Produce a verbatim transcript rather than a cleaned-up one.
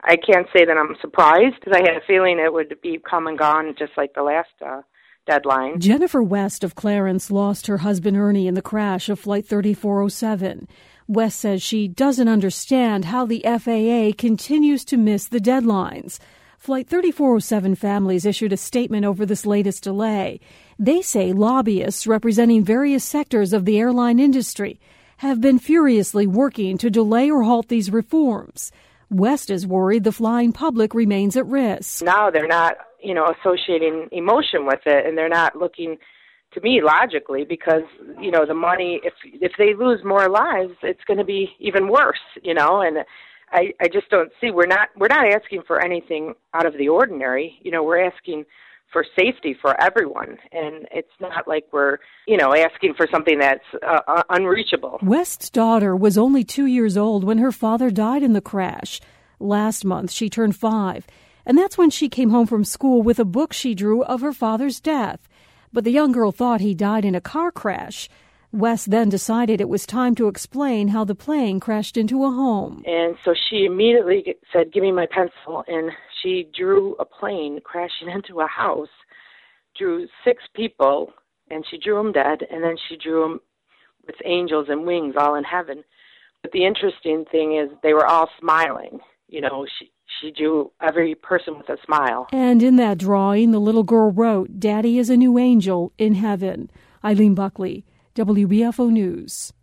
I can't say that I'm surprised because I had a feeling it would be come and gone just like the last uh, deadline. Jennifer West of Clarence lost her husband Ernie in the crash of Flight thirty-four oh seven. West says she doesn't understand how the F A A continues to miss the deadlines. Flight thirty-four oh seven families issued a statement over this latest delay. They say lobbyists representing various sectors of the airline industry have been furiously working to delay or halt these reforms. West is worried the flying public remains at risk. Now they're not, you know, associating emotion with it, and they're not looking, to me, logically, because, you know, the money, if if they lose more lives, it's going to be even worse, you know, and I, I just don't see, we're not, we're not asking for anything out of the ordinary, you know, we're asking for safety for everyone, and it's not like we're, you know, asking for something that's uh, unreachable. West's daughter was only two years old when her father died in the crash. Last month, she turned five, and that's when she came home from school with a book she drew of her father's death. But the young girl thought he died in a car crash. West then decided it was time to explain how the plane crashed into a home. And so she immediately said, "Give me my pencil," and she drew a plane crashing into a house, drew six people, and she drew them dead, and then she drew them with angels and wings all in heaven. But the interesting thing is they were all smiling. You know, she, she drew every person with a smile. And in that drawing, the little girl wrote, "Daddy is a new angel in heaven." Eileen Buckley, W B F O News.